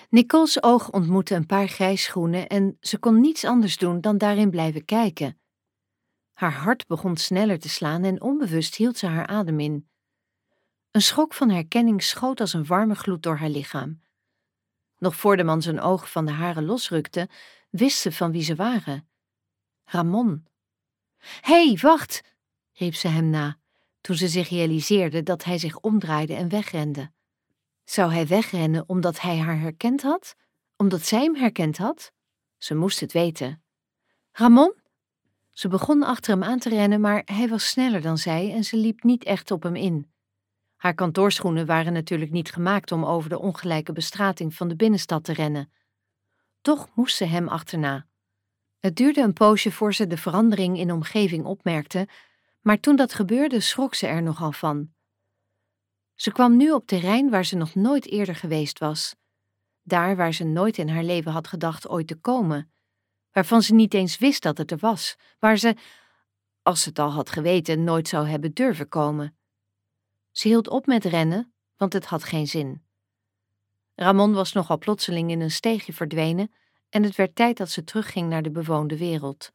Nicole's oog ontmoette een paar grijsschoenen en ze kon niets anders doen dan daarin blijven kijken. Haar hart begon sneller te slaan en onbewust hield ze haar adem in. Een schok van herkenning schoot als een warme gloed door haar lichaam. Nog voor de man zijn ogen van de haren losrukte, wist ze van wie ze waren. Ramon. Hé, wacht! Riep ze hem na, toen ze zich realiseerde dat hij zich omdraaide en wegrende. Zou hij wegrennen omdat hij haar herkend had? Omdat zij hem herkend had? Ze moest het weten. Ramon? Ze begon achter hem aan te rennen, maar hij was sneller dan zij en ze liep niet echt op hem in. Haar kantoorschoenen waren natuurlijk niet gemaakt om over de ongelijke bestrating van de binnenstad te rennen. Toch moest ze hem achterna. Het duurde een poosje voor ze de verandering in de omgeving opmerkte, maar toen dat gebeurde schrok ze er nogal van. Ze kwam nu op terrein waar ze nog nooit eerder geweest was. Daar waar ze nooit in haar leven had gedacht ooit te komen. Waarvan ze niet eens wist dat het er was. Waar ze, als ze het al had geweten, nooit zou hebben durven komen. Ze hield op met rennen, want het had geen zin. Ramon was nogal plotseling in een steegje verdwenen en het werd tijd dat ze terugging naar de bewoonde wereld.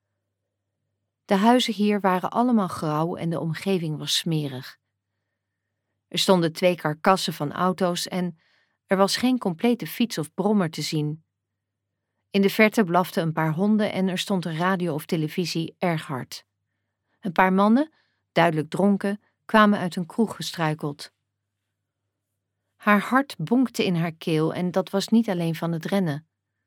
De huizen hier waren allemaal grauw en de omgeving was smerig. Er stonden 2 karkassen van auto's en er was geen complete fiets of brommer te zien. In de verte blaften een paar honden en er stond een radio of televisie erg hard. Een paar mannen, duidelijk dronken, kwamen uit een kroeg gestruikeld. Haar hart bonkte in haar keel en dat was niet alleen van het rennen.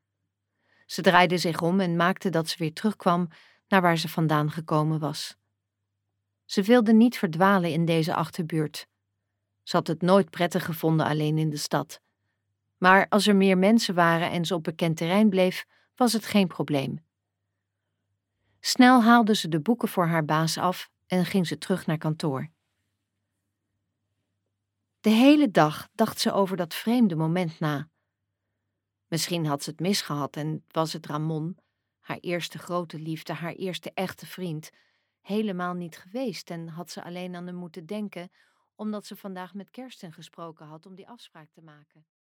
Ze draaide zich om en maakte dat ze weer terugkwam naar waar ze vandaan gekomen was. Ze wilde niet verdwalen in deze achterbuurt. Ze had het nooit prettig gevonden alleen in de stad. Maar als er meer mensen waren en ze op bekend terrein bleef, was het geen probleem. Snel haalde ze de boeken voor haar baas af en ging ze terug naar kantoor. De hele dag dacht ze over dat vreemde moment na. Misschien had ze het misgehad en was het Ramon, haar eerste grote liefde, haar eerste echte vriend, helemaal niet geweest en had ze alleen aan hem moeten denken omdat ze vandaag met Kersten gesproken had om die afspraak te maken.